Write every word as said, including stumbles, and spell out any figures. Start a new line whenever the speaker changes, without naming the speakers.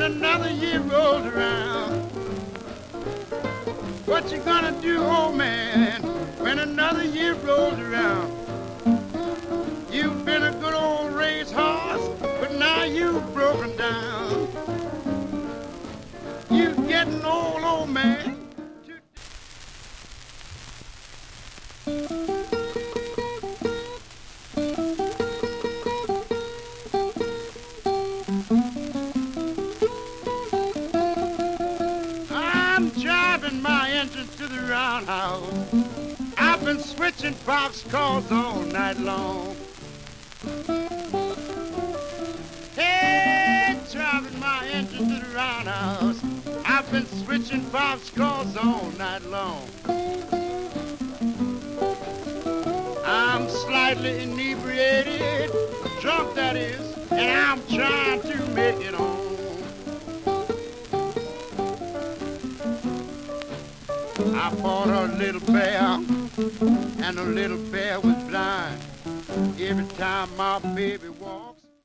another year rolls around. What you gonna do, old man, when another year rolls around? You've been a good old race horse, but now you've broken down. You're getting old, old man. I'm driving my engine to the roundhouse. I've been switching boxcars all night long. Hey, driving my engine to the roundhouse. I've been switching boxcars all night long. I'm slightly inebriated, drunk that is, and I'm trying to make it home. I bought a little bear, and the little bear was blind. Every time my baby